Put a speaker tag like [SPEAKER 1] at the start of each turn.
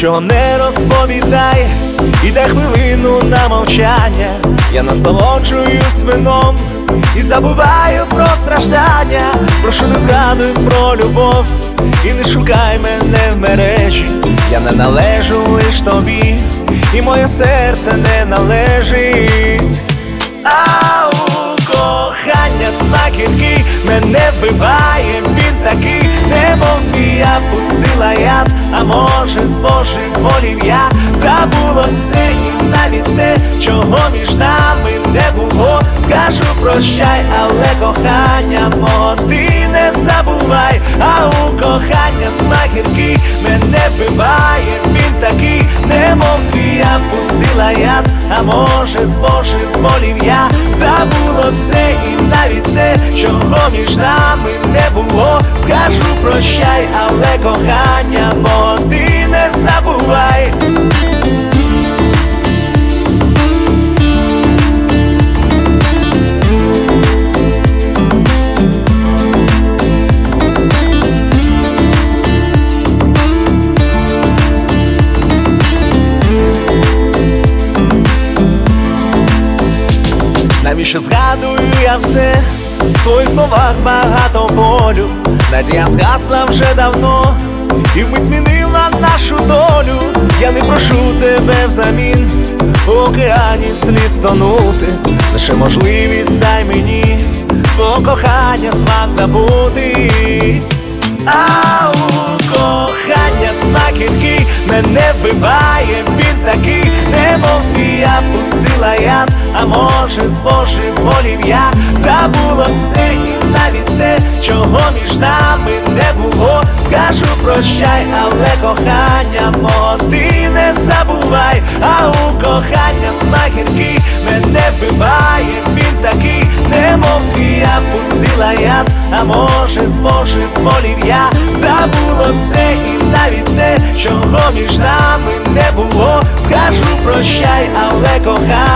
[SPEAKER 1] нічого не розповідай, і дай хвилину на мовчання. Я насолоджуюсь вином і забуваю про страждання. Прошу, не згадуй про любов і не шукай мене в мережі. Я не належу лиш тобі, і моє серце не належить. А у кохання смак гіркий мене вбиває, він такий, немов змія пустила яд. А може, з Божих волів я забула все і навіть те, чого між нами не було. Скажу прощай, але кохання мого ти не забувай. А у кохання смак гіркий мене вбиває, він такий, немов змія пустила яд. А може, з Божих волів я забула все і навіть те, чого між нами не було. Скажу прощай, але кохання мого ти не забувай. Навіщо згадую я все? В твоїх словах багато болю. Надія згасла вже давно і вмить змінила нашу долю. Я не прошу тебе взамін у океані сліз тонути. Лише можливість дай мені твого кохання смак забути. А у кохання смак гіркий мене вбиває, він такий, немов змія пустила яд. А може, з Божих волів я забула все і навіть те, чого між нами не було. Скажу прощай, але кохання мого ти не забувай. А у кохання смак гіркий мене вбиває, він такий, немов змія пустила яд. А може, з Божих волів я забула все і навіть те, чого між нами не було. Скажу прощай, але кохання